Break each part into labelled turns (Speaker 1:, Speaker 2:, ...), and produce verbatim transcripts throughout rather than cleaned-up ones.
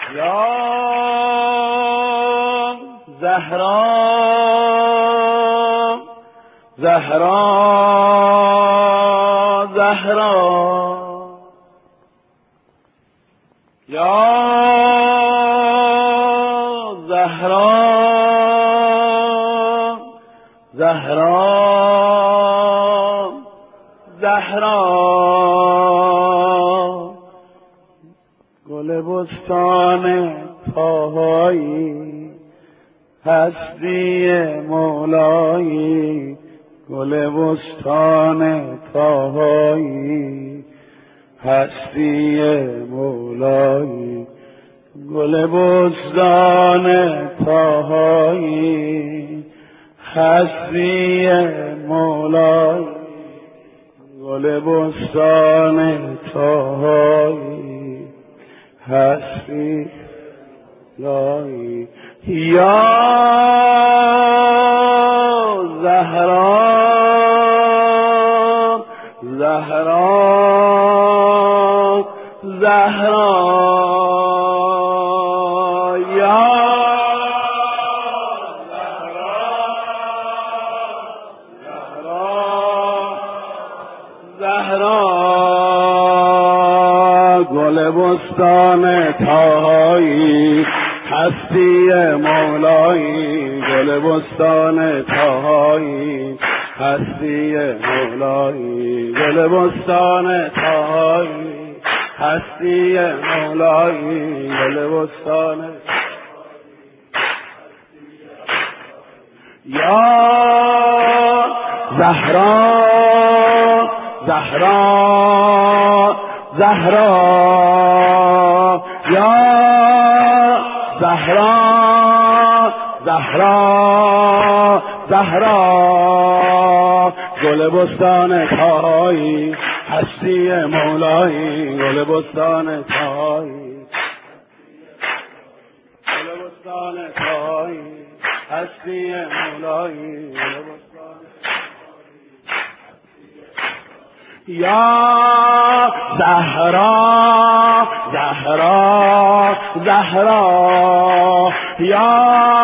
Speaker 1: یا زهرا زهرا زهرا یا زهرا زهرا زهرا گل بستان طاهایی هستی مولایی گل بستان طاهایی هستی مولایی گل بستان طاهایی هستی مولایی گل بستان طاهایی هستی مولایی یا زهرا زهرا زهرا یا گل بستان طاهایی هستی مولایی گل بستان طاهایی هستی مولایی گل بستان طاهایی هستی مولایی گل بستان یا زهرا زهرا زهرا یا زهرا زهرا زهرا گل بستان طاهایی هستی مولایی گل بستان طاهایی گل بستان طاهایی هستی مولایی گل بستان یا زهرا زهرا زهرا یا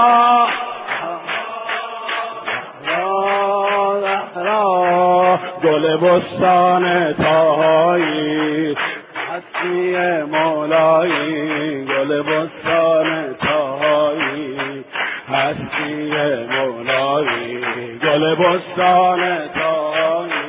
Speaker 1: زهرا گل بستان طاهایی هستی مولایی گل بستان طاهایی هستی مولایی گل بستان طاهایی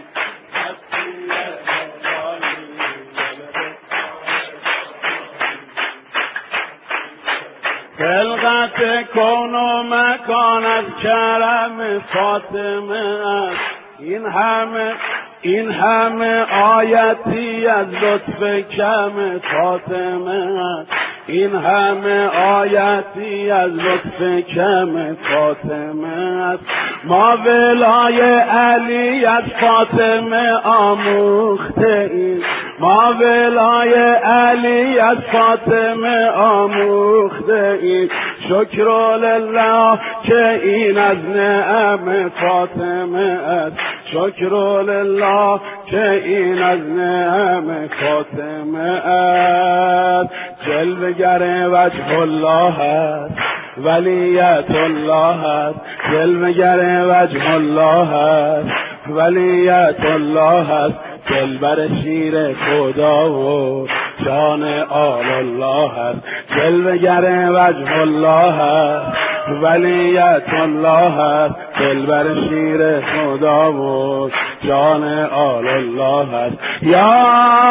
Speaker 1: خلقت کون و مکان از کرم فاطمه است این همه این همه آیتی از لطف کم فاطمه است این همه آیتی از لطف کم فاطمه است ما ولای علی از فاطمه آموخته ایم ما ولای علی از فاطمه آموخته ایم شکر لله که این از نعم فاطمه است شکر لله که این از نعم فاطمه است جلوگر وجه الله است ولیت الله است جلوگر وجه الله است ولیت الله است دلبر شیر خدا و جان آل الله است جلوگر وجه الله است ولیت الله است دلبر شیر خدا و جان آل الله است یا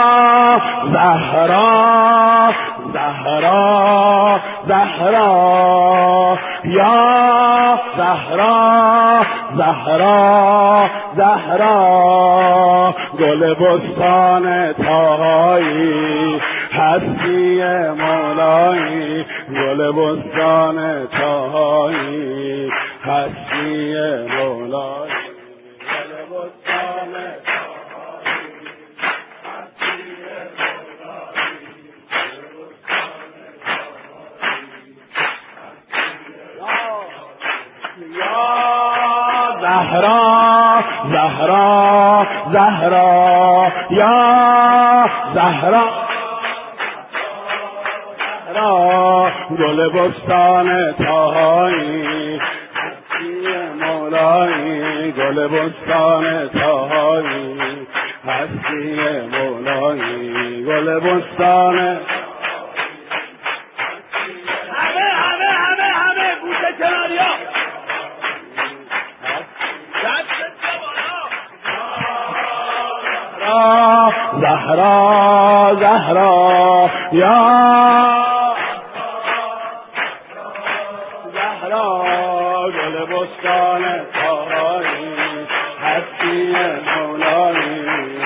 Speaker 1: زهرا زهرا زهرا یا زهرا زهرا زهرا گل بستان طاهایی هستی مولایی گل بستان طاهایی هستی مولایی گل بستان زهرا زهرا زهرا یا زهرا زهرا گل بستان تاهایی هستی مولایی گل بستان تاهایی هستی مولایی گل بستان
Speaker 2: همه همه همه همه گوشه کناریا
Speaker 1: زهرا زهرا یا زهرا گل بستان تاهایی هستی مولایی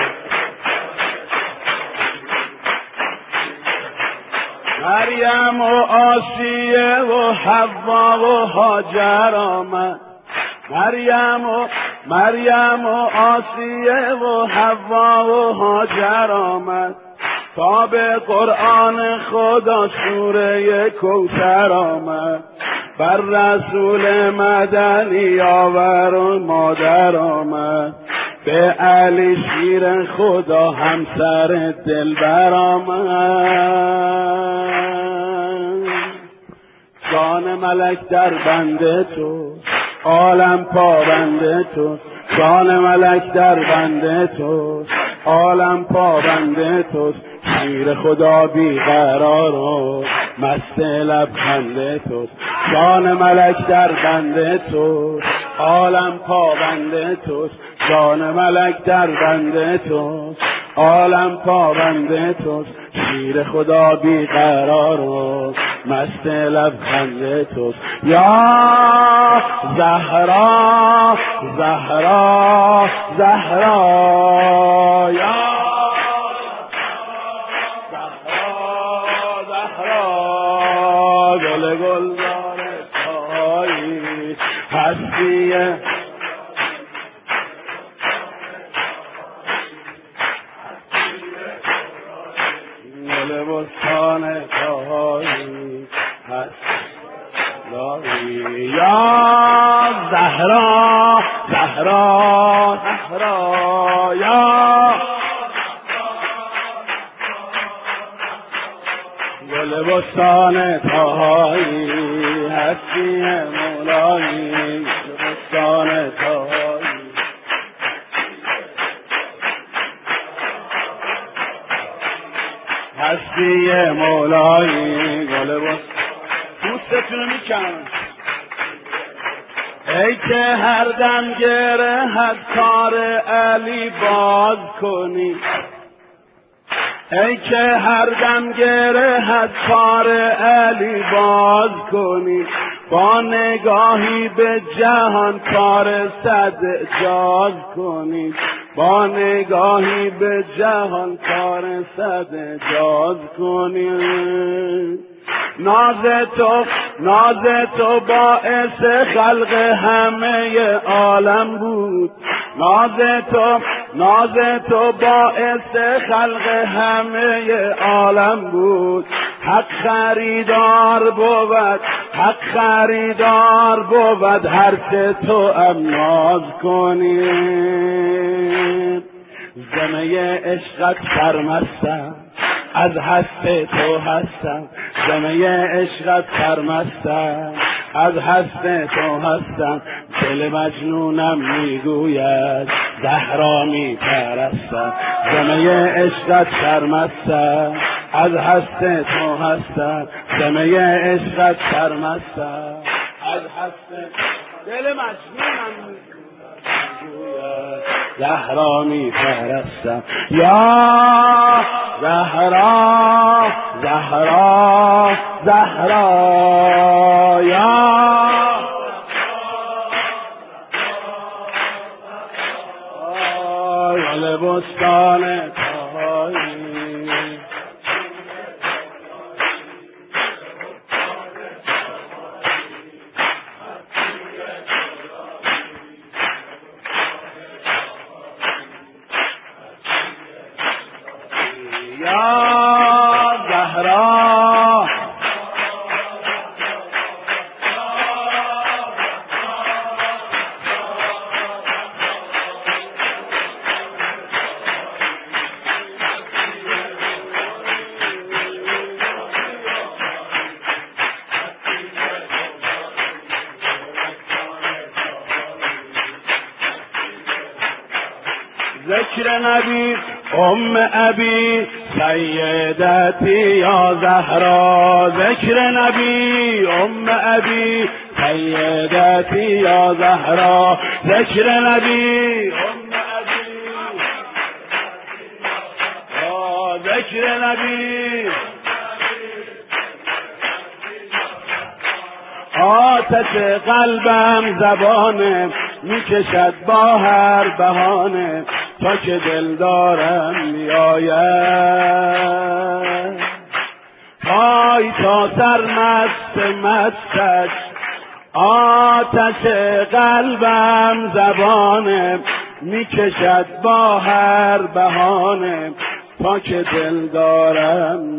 Speaker 1: مریم و آسیه و حوا و هاجر آمد مریم و مریم و آسیه و حوا و هاجر آمد تا به قرآن خدا سوره کوثر آمد بر رسول مدنی آور و مادر آمد به علی شیر خدا همسر دلبر آمد جان ملک در بنده تو عالم پابنده تو جان ملک در بنده تو عالم پابنده تو شیر خدا بیقرار و مست لبخنده تو جان ملک در بنده تو عالم پابنده تو جان ملک در بنده تو عالم پابنده تو شیر خدا بیقرار و مست لبخنده تو یا زهرا زهرا زهرا یا زهرا زهرا گل گلزار تاهایی هستی گل بستان تاهایی هستی یا زهرا زهرا زهرا یا گل بستان تاهایی هستی مولایی گل بستان تاهایی هستی مولایی گل بستان دوستتونو میکنم ای که هر دم گره از کار علی باز کنی ای که هر دم گره از کار علی باز کنی با نگاهی به جهان کار صد جاز کنی با نگاهی به جهان کار صد جاز کنی ناز تو ناز تو باعث خلق همه عالم بود ناز تو ناز تو باعث خلق همه عالم بود حق خریدار بود حق خریدار بود هرچه تو ام ناز کنی زمه عشقت سرمستم از هست تو هستم زمه عشقت سرمستم از هست تو هستم دل مجنونم میگوید زهرا میپرستم زمه عشقت سرمستم از هست تو هستم زمه عشقت سرمستم از هست دل مجنونم میگوید زهرا میپرستم یا زهرا زهرا زهرا یا گل بستان تاهایی ذکر نبی ام ابی سیدتی یا زهرا، ذکر نبی ام ابی سیدتی یا زهرا، ذکر نبی ام ابی ذکر نبی. آتش قلبم زبانه میکشد با هر بهانه تا که دلدارم میآید، پای تا سر مست مستش. آتش قلبم زبانه میکشد با هر بهانه تا که دلدارم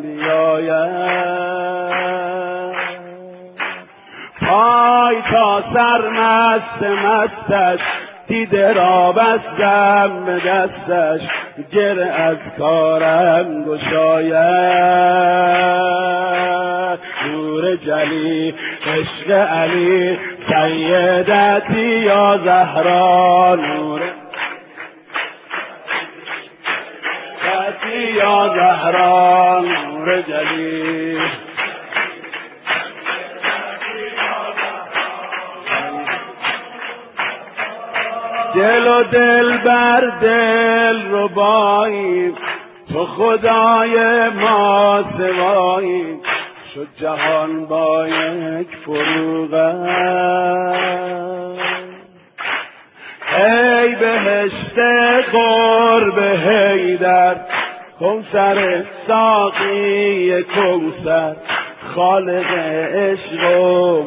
Speaker 1: بیاید، پای تا سر مست مستش. دیده را بستم به دستش گره از کارم گشاید. نور جلی عشق علی سیدتی یا زهرا، نور سیدتی یا زهرا، نور جلی. دل و دل بر دل ربایی، تو خدای ما سوایی. شد جهان با یک فروغت، ای بهشت قرب حیدر، کوثر ساقی کوثر، خالق عشق و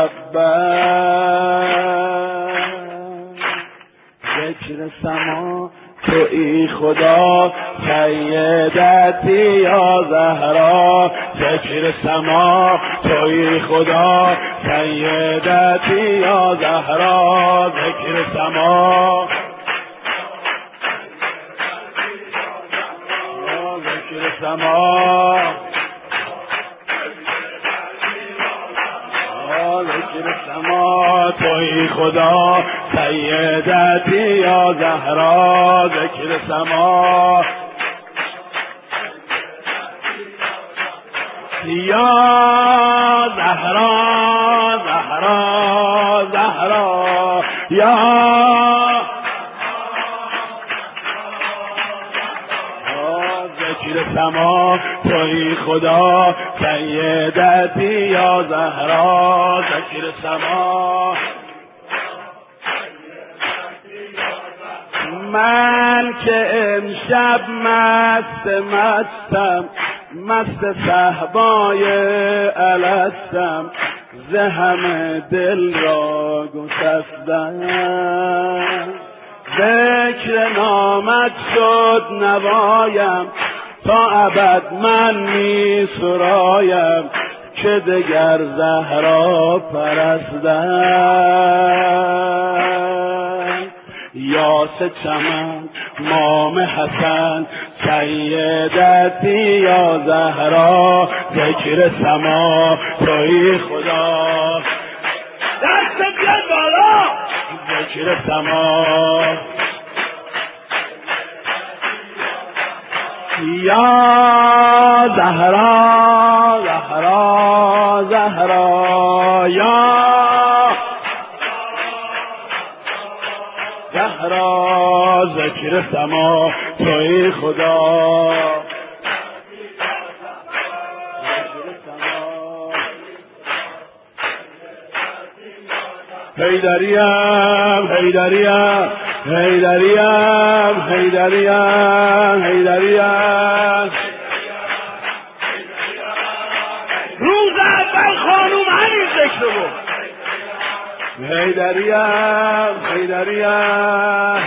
Speaker 1: محبت. ذکر سما تویی خدا سیدتی یا زهرا، ذکر سما تویی خدا سیدتی یا زهرا، ذکر سما ذکر سما ذکر سما تویی خدا سیدتی یا زهرا، ذکر سما یا زهرا زهرا زهرا یا ذکر سما تویی خدا سیدتی یا زهرا، ذکر سما. من که امشب مست مستم، مست صهبای الستم، ز همه دل را گسستم. ذکر نامت شد نوایم، تا ابد من می سرایم، که دگر زهرا پرستم. یاس چمن مام حسن سیدتی یا زهرا، ذکر سما تویی خدا.
Speaker 2: دست بیاد بالا.
Speaker 1: ذکر سما یا زهرا زهرا زهرا یا زهرا، ذکر سما تویی خدا. حیدریم حیدریم حیدریم حیدریم حیدریم.
Speaker 2: روز اول خانوم همین ذکر بود.
Speaker 1: حیدریم حیدریم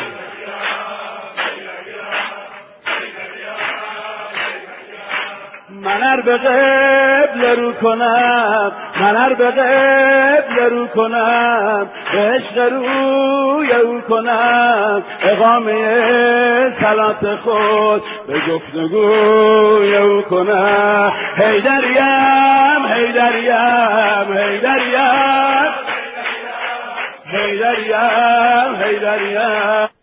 Speaker 1: من ار به قبل رو کنم، من ار به قبل رو کنم، به عشق روی او کنم، اقامه صلات خود به گفتگوی او کنم. حیدریم حیدریم حیدریم حیدریم حیدریم.